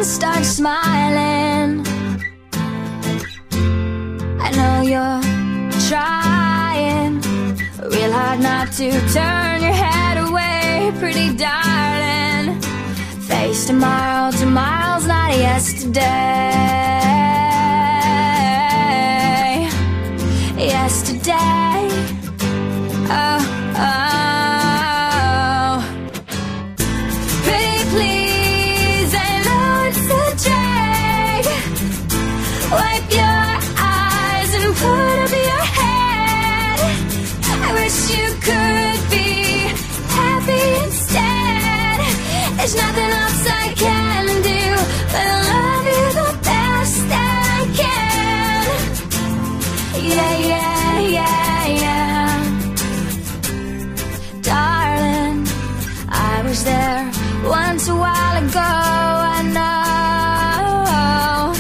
start smiling. I know you're trying real hard not to turn your head away, pretty darling. Face tomorrow, tomorrow's not yesterday. Yesterday, oh, oh. Pretty please, I know it's a drag. Wipe your eyes and put up your head. I wish you could be happy instead. There's nothing else I can do but love you the best that I can. Yeah, yeah, yeah, yeah. Darling, I was there once a while ago. I know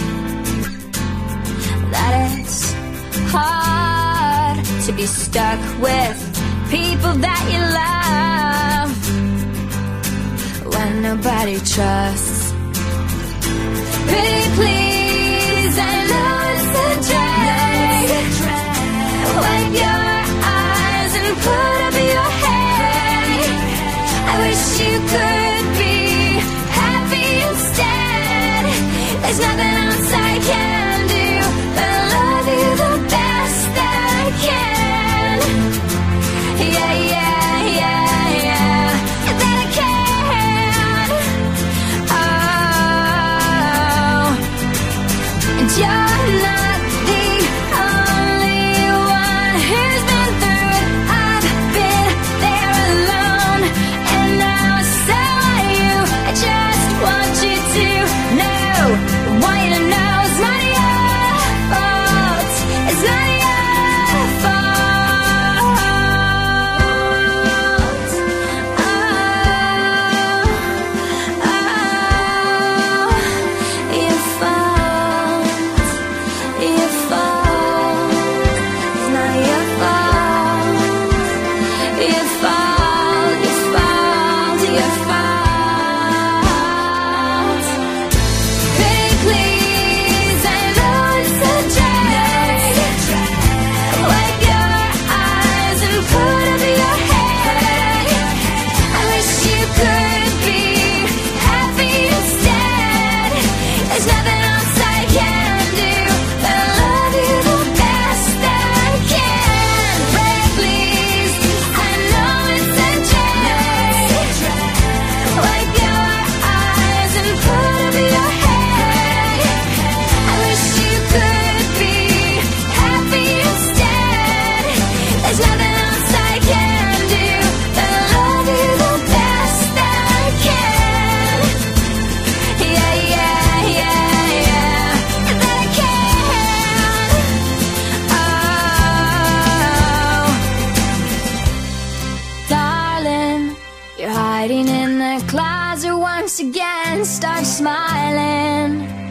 that it's hard to be stuck with people that you love when nobody trusts. Pretty please, I know it's a drag. Wipe your eyes and put up your head. I wish you could be happy instead. There's nothing else I can do but love you the best that I can. Yeah, yeah, yeah, yeah, that I can. Oh, and you're not the only one who's been through it. I've been there alone, and now so are you. I just want you to know, want you to know it's not your fault. It's not your fault. Oh, oh, your fault. Your fault. It's not your fault. Your fault. Your fault. Your fault. Pretty please, I know it's a drag. Wipe your eyes and put up your head. I wish you could be happy instead. There's nothing else I can do but love you the best that I can. Pretty please, I know it's a drag. Wipe your eyes and put up your head. I wish you could be happy instead. There's nothing else I can do but love you the best that I can. Yeah, yeah, yeah, yeah, that I can. Oh, darling, you're hiding in the closet once again. Start smiling.